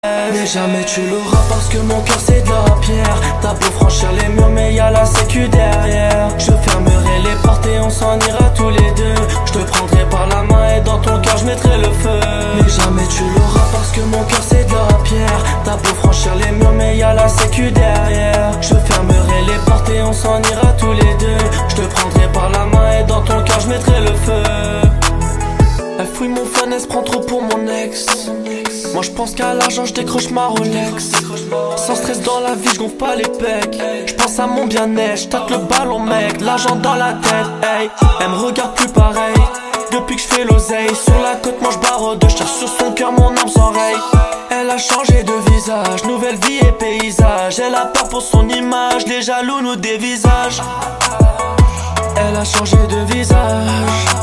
Mais jamais tu l'auras parce que mon cœur c'est de la pierre. T'as beau franchir les murs mais y'a la sécu derrière. Je fermerai les portes et on s'en ira tous les deux. Je te prendrai par la main et dans ton cœur je mettrai le feu. Mais jamais tu l'auras parce que mon cœur c'est de la pierre. T'as beau franchir les murs mais y'a la sécu derrière. Je fermerai les portes et on s'en ira tous les deux. Je te prendrai par la main et dans ton cœur je mettrai le feu. Elle fouille mon fun, elle se prend trop pour mon ex. Moi je pense qu'à l'argent, je décroche ma Rolex. Sans stress dans la vie, je gonfle pas les pecs. Je pense à mon bien-être, je tâte le ballon mec. L'argent dans la tête, hey. Elle me regarde plus pareil depuis que je fais l'oseille. Sur la côte, moi je barre de cherche sur son cœur, mon âme s'enraye. Elle a changé de visage, nouvelle vie et paysage. Elle a peur pour son image, les jaloux nous dévisagent. Elle a changé de visage.